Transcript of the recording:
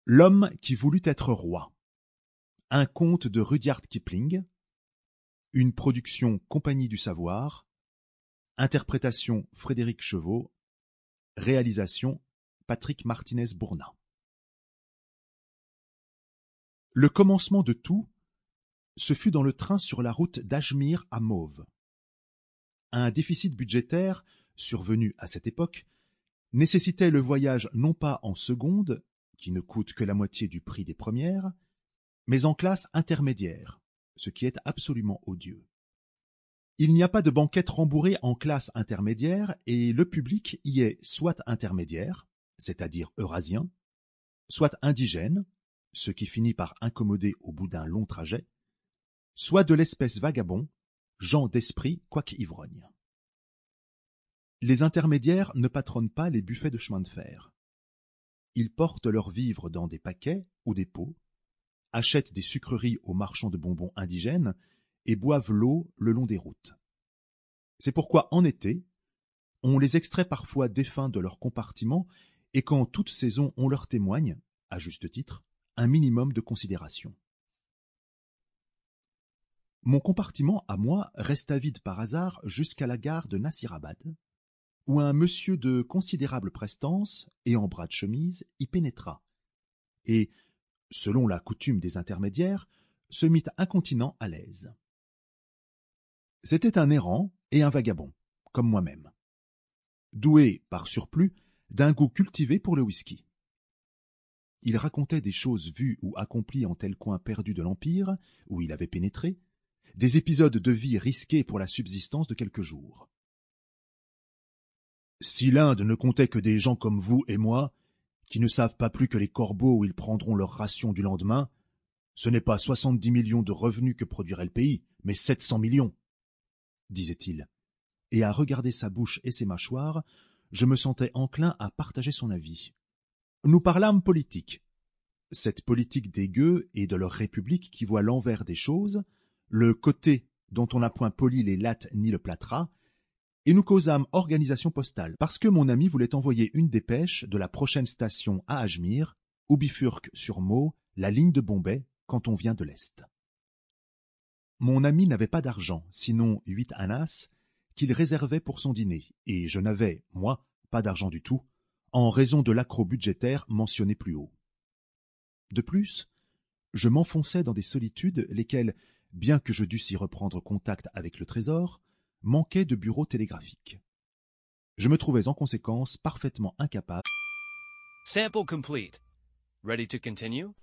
L'homme qui voulut être roi. Un conte de Rudyard Kipling. Une production Compagnie du Savoir. Interprétation Frédéric Chevaux. Réalisation Patrick Martinez-Bourna. Le commencement de tout, ce fut dans le train sur la route d'Ajmir à Mauve. Un déficit budgétaire, survenu à cette époque, nécessitait le voyage non pas en seconde, qui ne coûte que la moitié du prix des premières, mais en classe intermédiaire, ce qui est absolument odieux. Il n'y a pas de banquette rembourrée en classe intermédiaire et le public y est soit intermédiaire, c'est-à-dire eurasien, soit indigène, ce qui finit par incommoder au bout d'un long trajet, soit de l'espèce vagabond, gens d'esprit quoique ivrogne. Les intermédiaires ne patronnent pas les buffets de chemin de fer. Ils portent leurs vivres dans des paquets ou des pots, achètent des sucreries aux marchands de bonbons indigènes et boivent l'eau le long des routes. C'est pourquoi, en été, on les extrait parfois défunts de leur compartiment et qu'en toute saison on leur témoigne, à juste titre, un minimum de considération. Mon compartiment, à moi, resta vide par hasard jusqu'à la gare de Nassirabad, où un monsieur de considérable prestance et en bras de chemise y pénétra, et, selon la coutume des intermédiaires, se mit incontinent à l'aise. C'était un errant et un vagabond, comme moi-même, doué, par surplus, d'un goût cultivé pour le whisky. Il racontait des choses vues ou accomplies en tel coin perdu de l'Empire, où il avait pénétré, des épisodes de vie risqués pour la subsistance de quelques jours. Si l'Inde ne comptait que des gens comme vous et moi, qui ne savent pas plus que les corbeaux où ils prendront leur ration du lendemain, ce n'est pas 70 millions de revenus que produirait le pays, mais 700 millions, disait-il. Et à regarder sa bouche et ses mâchoires, je me sentais enclin à partager son avis. Nous parlâmes politique. Cette politique des gueux et de leur république qui voit l'envers des choses, le côté dont on n'a point poli les lattes ni le plâtras, et nous causâmes organisation postale, parce que mon ami voulait envoyer une dépêche de la prochaine station à Ajmir, où bifurque sur Meaux la ligne de Bombay quand on vient de l'Est. Mon ami n'avait pas d'argent, sinon 8 annas, qu'il réservait pour son dîner, et je n'avais, moi, pas d'argent du tout, en raison de l'accroc budgétaire mentionné plus haut. De plus, je m'enfonçais dans des solitudes lesquelles, bien que je dusse y reprendre contact avec le trésor, manquaient de bureau télégraphique. Je me trouvais en conséquence parfaitement incapable. Sample complete. Ready to continue?